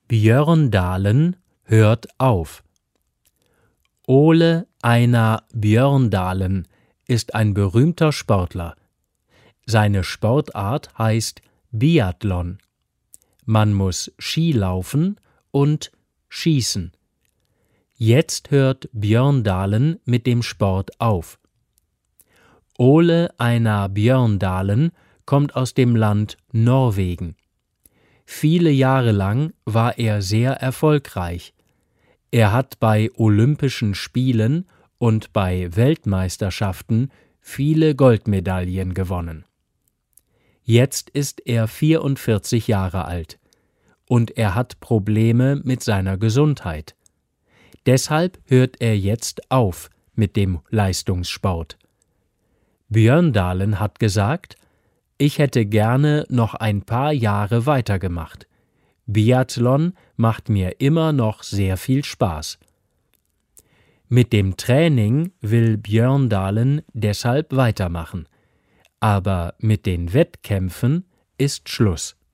Björndalen hört auf. Ole Einar Björndalen ist ein berühmter Sportler. Seine Sportart heißt Biathlon. Man muss Skilaufen und schießen. Jetzt hört Björndalen mit dem Sport auf. Ole Einar Björndalen kommt aus dem Land Norwegen. Viele Jahre lang war er sehr erfolgreich. Er hat bei Olympischen Spielen und bei Weltmeisterschaften viele Goldmedaillen gewonnen. Jetzt ist er 44 Jahre alt und er hat Probleme mit seiner Gesundheit. Deshalb hört er jetzt auf mit dem Leistungssport. Björndalen hat gesagt: Ich hätte gerne noch ein paar Jahre weitergemacht. Biathlon macht mir immer noch sehr viel Spaß. Mit dem Training will Björndalen deshalb weitermachen. Aber mit den Wettkämpfen ist Schluss.